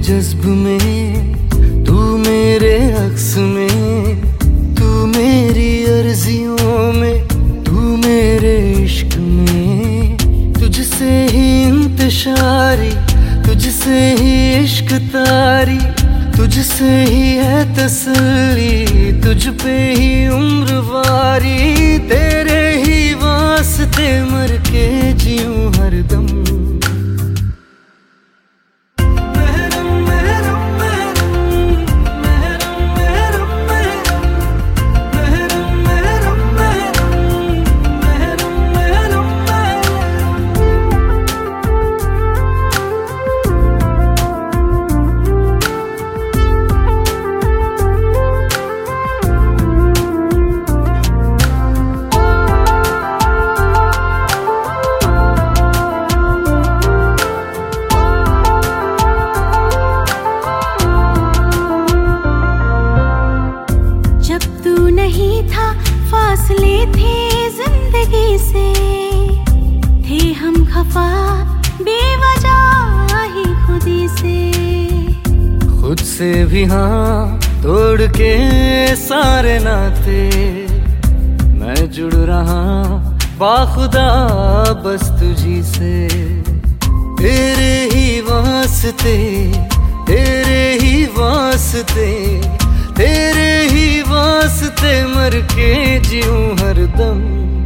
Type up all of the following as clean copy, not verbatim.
जज्ब में, तू मेरे अक्स में, तू मेरी अर्जियों में, तू मेरे इश्क में। तुझसे ही इंतशारी, तुझसे ही इश्क तारी, तुझसे ही है तसल्ली, तुझ पे ही उम्र वारी। तेरे ही वास्ते मर के जीऊं हरदम। नहीं था फासले थे जिंदगी से, थे हम खफा बेवजह ही खुदी से। खुद से भी हाँ तोड़ के सारे नाते, मैं जुड़ रहा बाखुदा बस तुझी से। तेरे ही वास्ते, तेरे ही वास्ते, तेरे ही वास्ते मर के जीऊं हरदम।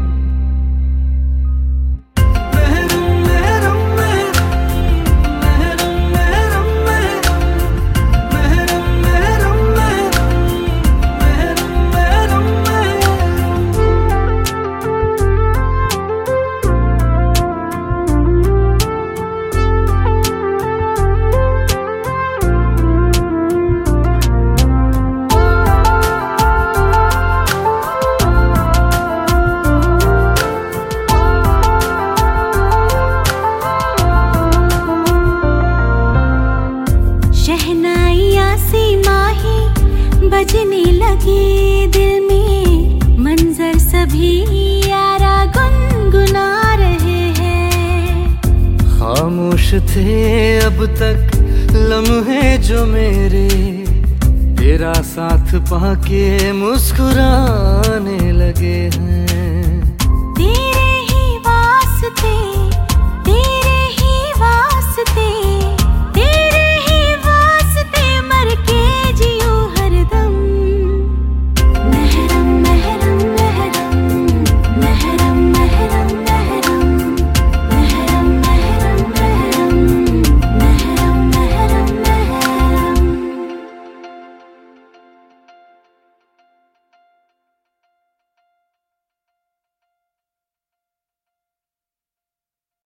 बजने लगी दिल में मंजर, सभी यारा गुनगुना रहे हैं। खामोश थे अब तक लम्हे जो मेरे, तेरा साथ पाके मुस्कुराने लगे हैं। तेरे ही वास्ते